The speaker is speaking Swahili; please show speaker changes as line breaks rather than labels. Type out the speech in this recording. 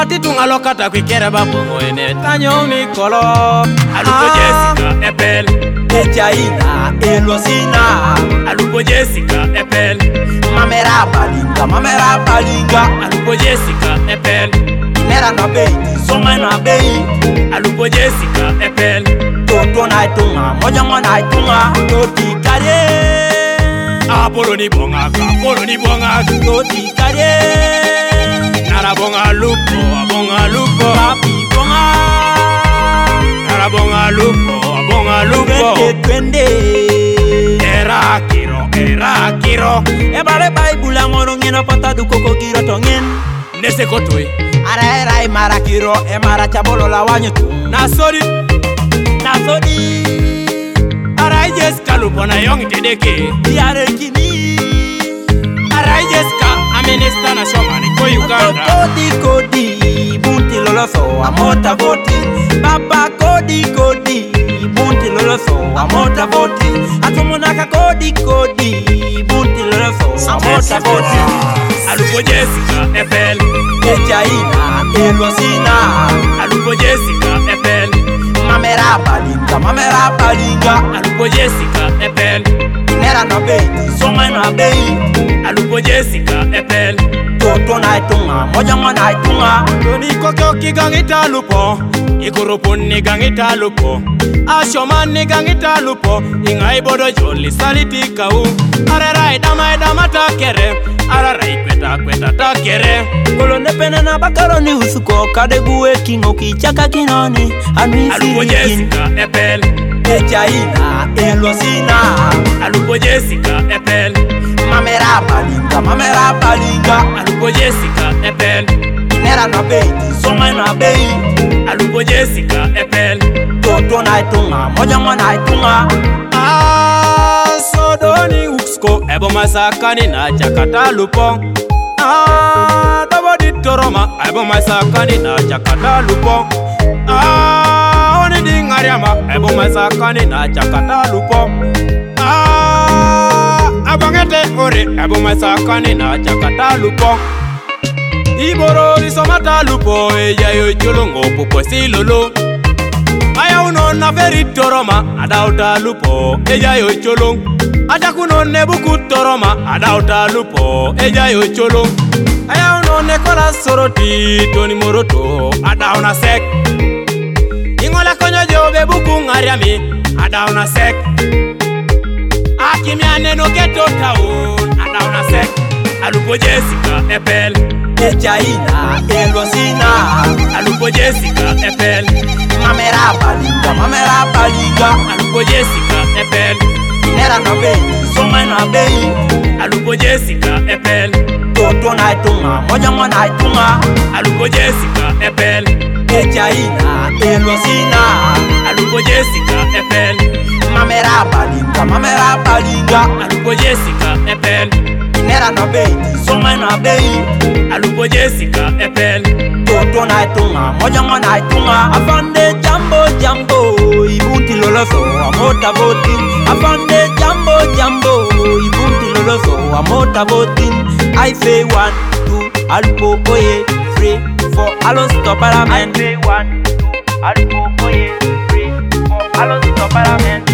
Moti tunga kata kwikere babu mwene tanyo ni kolo. Alupo Jessica Epel
Echaina Elosina
Alupo Jessica Epel
Mamera balinga
Alupo Jessica Epel
Nera na bei, soma na bei
Alupo Jessica Epel
Toto na itunga, moja na itunga Toti kare
Apolo ni bonga
Toti kare
Nara bonga lupo
Papi bonga
Nara bonga lupo
Twende
Era kiro
Ebale baibula ngoro ngena pata du koko kiro tongen
Nese kotwe
Ara mara kiro mara chabolo la wanyo tu
Nasodi Arai Jessica lupo na yong tedeke
Yare kini
Arai Jessica amenesta na shomani ko Uganda
Kodi bunti loloso amota voti Papa kodi bunti loloso amota voti Atumunaka kodi bunti loloso amota voti
Alupo Jessica Epel
Echaina Elosina
Alupo Jessica Epel
Mamera balinga
Alupo Jessica Epel
Nera na bei, soma na bei
Alupo Jessica Epel
Toto na itunga, moja na itunga
Toni kokyo kigangita lupo Ikurupu nigangita lupo Ashoman nigangita lupo Ingai bodo joli salitika u Ararai dama takere Ararai kweta takere
Kolone pene na bakaro ni usuko Kadeguwe kingo kichaka kinoni
Alupo Jessica Epel
Echaina Elosina
Alupo Jessica Epel
Mamera balinga
Alupo Jessica Epel
Nera na bei, soma na bei
Alupo Jessica Epel
Toto na itunga, moja na itunga
Sodoni uksko ebo masakani na chakata lupo Dabodi toroma ebo masakani na chakata lupo Oni dingariama ebo masakani na chakata lupo Abangete ore ebo masakani na chakata lupo Iboro risomata lupo eja yo cholongo pupo silolo Aya uno na veri toroma adauta lupo eja yo cholong Aja kuno ne buku toroma adauta lupo eja yo cholong Aya uno ne kola soroti toni moroto adauna sek Ingola konyo jobe buku ngariami adauna sek Akimiane no keto taun adauna sek Alupo Jessica Epel
Echaina Elosina
Alupo Jessica Epel
Mamera balinga
Alupo Jessica Epel
Nera na bei, soma na bei
Alupo Jessica Epel
Toto na itunga, moja na itunga
Alupo Jessica Epel
Echaina Elosina
Alupo Jessica Epel
Mamera balinga
Alupo Jessica Epel
Nera na bei, soma na bei
Alupo Jessica Epel
Toto na itunga, moja na itunga Afande jambo Ibunti loloso, amota voti Afande jambo Ibunti loloso, amota voti I say 1, 2, Alupo oye 3, 4, alo stop parliament I say 1, 2, Alupo oye 3, 4, alo stop parliament